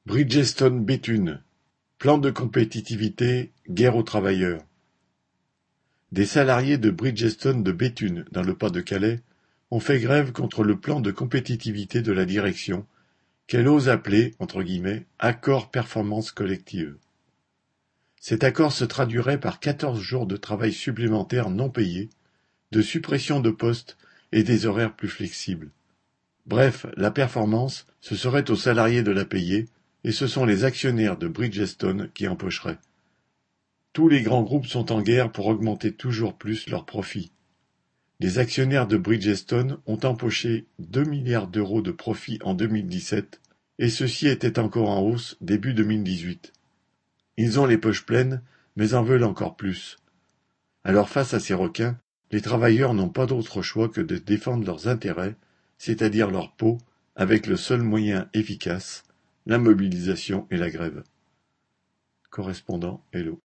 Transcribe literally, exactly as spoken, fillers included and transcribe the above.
Bridgestone Béthune: plan de compétitivité, guerre aux travailleurs. Des salariés de Bridgestone de Béthune, dans le Pas-de-Calais, ont fait grève contre le plan de compétitivité de la direction, qu'elle ose appeler entre guillemets, « accord performance collective ». Cet accord se traduirait par quatorze jours de travail supplémentaires non payés, de suppression de postes et des horaires plus flexibles. Bref, la performance, ce serait aux salariés de la payer, et ce sont les actionnaires de Bridgestone qui empocheraient. Tous les grands groupes sont en guerre pour augmenter toujours plus leurs profits. Les actionnaires de Bridgestone ont empoché deux milliards d'euros de profits en deux mille dix-sept, et ceci était encore en hausse début deux mille dix-huit. Ils ont les poches pleines, mais en veulent encore plus. Alors face à ces requins, les travailleurs n'ont pas d'autre choix que de défendre leurs intérêts, c'est-à-dire leur peau, avec le seul moyen efficace, la mobilisation et la grève. Correspondant Hello.